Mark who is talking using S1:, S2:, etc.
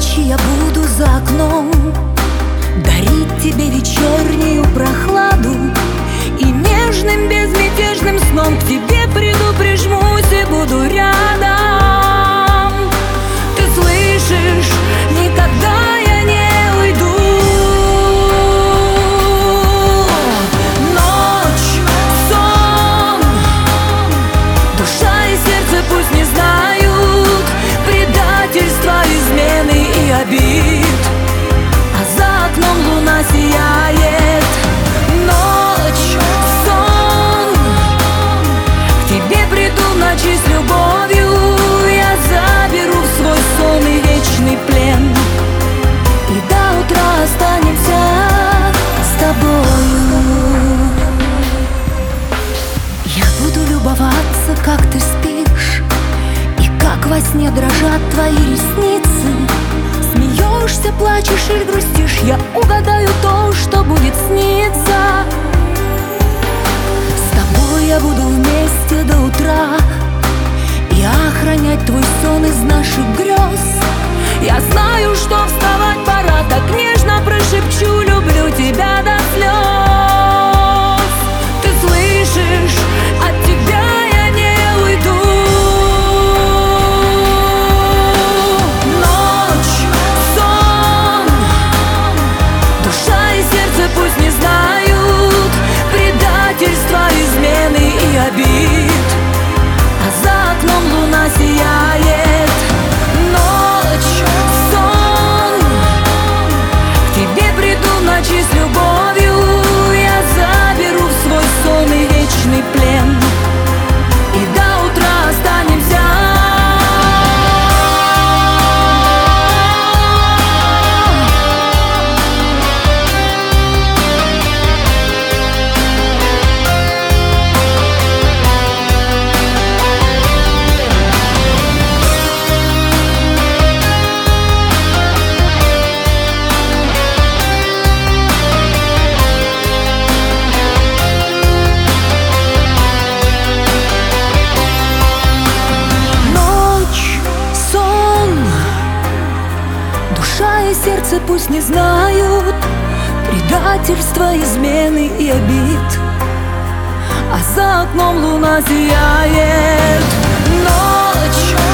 S1: Ночи я буду за окном дарить тебе вечернюю прохладу, и нежным безмятежным сном к тебе приду, прижмусь и буду рядом. Ты слышишь, никогда я не уйду. Ночь, сон, душа и сердце пусть не знают предательства, измены и обид, а за окном луна сияет. Ночь, сон, к тебе приду в ночи с любовью, я заберу в свой сон и вечный плен, и до утра останемся с тобою. Я буду любоваться, как ты спишь, и как во сне дрожат твои ресницы. Смеешься, плачешь или грустишь, я угадаю то, что будет сниться. С тобой я буду вместе до утра и охранять твой сон из наших грез. Я знаю, что вставать пора, так нежно прошепчу: люблю тебя до слез. Ты слышишь, от тебя я не уйду. Ночь, сон, душа и сердце пусть не знают предательства, измены и обид, а за окном луна сияет. Ночь, сон, к тебе приду в ночи с любовью, я заберу в свой сон и вечный плен, и до утра останемся. Сердце пусть не знают предательства, измены и обид, а за окном луна сияет. Ночь,